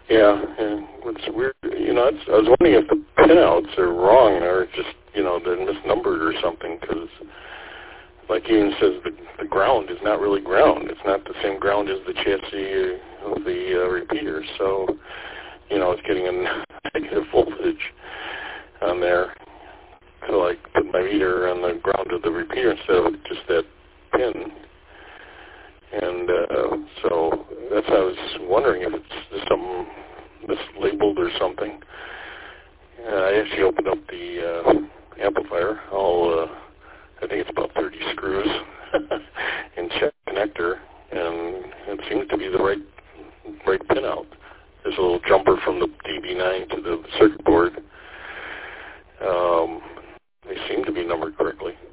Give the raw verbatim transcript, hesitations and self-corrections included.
Yeah, and it's weird. You know, it's, I was wondering if the pinouts are wrong or just, you know, they're misnumbered or something, because, like Ian says, the, the ground is not really ground. It's not the same ground as the chassis of the uh, repeater. So, you know, it's getting a negative voltage on there to, like, put my meter on the ground of the repeater instead of just that pin. And uh, so that's why I was wondering if it's something mislabeled or something. Uh, I actually opened up the uh, amplifier. I'll, uh, I think it's about thirty screws, and check the connector, and it seems to be the right right pin out. There's a little jumper from the D B nine to the circuit board. Um, they seem to be numbered correctly.